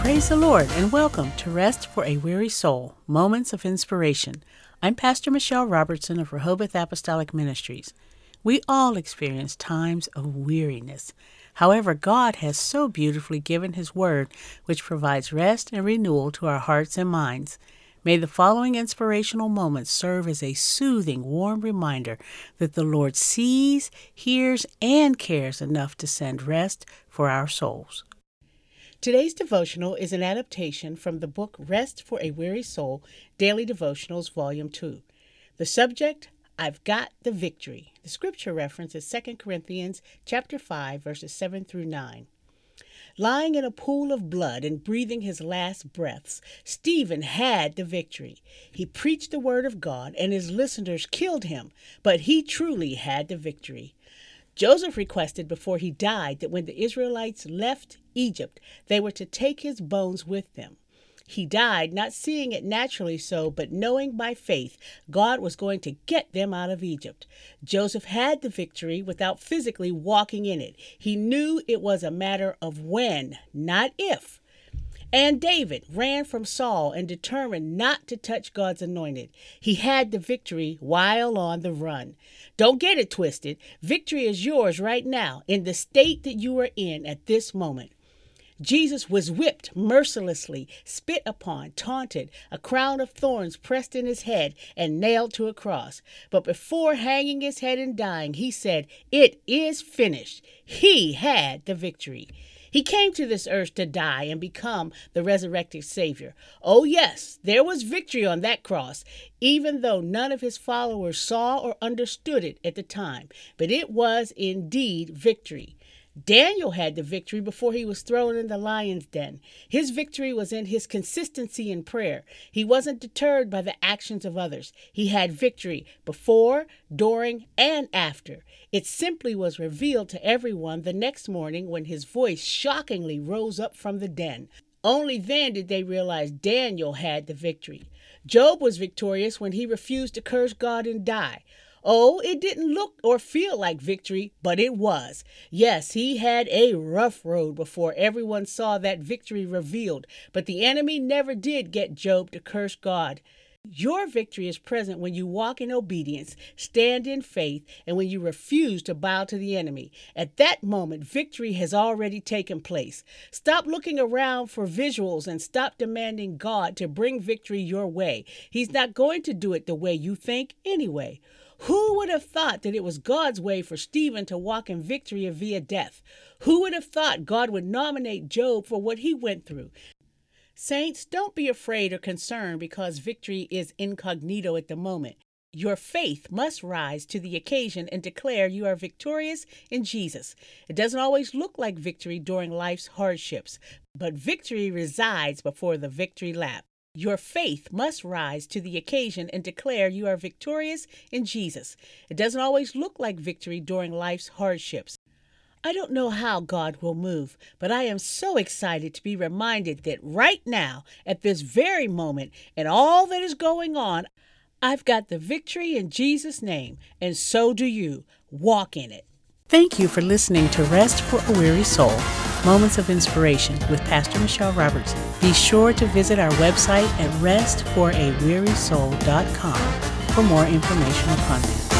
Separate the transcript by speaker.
Speaker 1: Praise the Lord and welcome to Rest for a Weary Soul, Moments of Inspiration. I'm Pastor Michelle Robertson of Rehoboth Apostolic Ministries. We all experience times of weariness. However, God has so beautifully given His Word, which provides rest and renewal to our hearts and minds. May the following inspirational moments serve as a soothing, warm reminder that the Lord sees, hears, and cares enough to send rest for our souls. Today's devotional is an adaptation from the book Rest for a Weary Soul, Daily Devotionals, Volume 2. The subject, I've Got the Victory. The scripture reference is 2 Corinthians chapter 5, verses 7 through 9. Lying in a pool of blood and breathing his last breaths, Stephen had the victory. He preached the word of God, and his listeners killed him, but he truly had the victory. Joseph requested before he died that when the Israelites left Egypt, they were to take his bones with them. He died not seeing it naturally so, but knowing by faith God was going to get them out of Egypt. Joseph had the victory without physically walking in it. He knew it was a matter of when, not if. And David ran from Saul and determined not to touch God's anointed. He had the victory while on the run. Don't get it twisted. Victory is yours right now in the state that you are in at this moment. Jesus was whipped mercilessly, spit upon, taunted, a crown of thorns pressed in his head, and nailed to a cross. But before hanging his head and dying, he said, "It is finished." He had the victory. He came to this earth to die and become the resurrected Savior. Oh yes, there was victory on that cross, even though none of his followers saw or understood it at the time. But it was indeed victory. Daniel had the victory before he was thrown in the lion's den. His victory was in his consistency in prayer. He wasn't deterred by the actions of others. He had victory before, during, and after. It simply was revealed to everyone the next morning when his voice shockingly rose up from the den. Only then did they realize Daniel had the victory. Job was victorious when he refused to curse God and die. Oh, it didn't look or feel like victory, but it was. Yes, he had a rough road before everyone saw that victory revealed, but the enemy never did get Job to curse God. Your victory is present when you walk in obedience, stand in faith, and when you refuse to bow to the enemy. At that moment, victory has already taken place. Stop looking around for visuals and stop demanding God to bring victory your way. He's not going to do it the way you think anyway. Who would have thought that it was God's way for Stephen to walk in victory via death? Who would have thought God would nominate Job for what he went through? Saints, don't be afraid or concerned because victory is incognito at the moment. Your faith must rise to the occasion and declare you are victorious in Jesus. It doesn't always look like victory during life's hardships, but victory resides before the victory lap. Your faith must rise to the occasion and declare you are victorious in Jesus. It doesn't always look like victory during life's hardships. I don't know how God will move, but I am so excited to be reminded that right now, at this very moment, and all that is going on, I've got the victory in Jesus' name, and so do you. Walk in it. Thank you for listening to Rest for a Weary Soul, Moments of Inspiration with Pastor Michelle Robertson. Be sure to visit our website at restforawearysoul.com for more information upon that.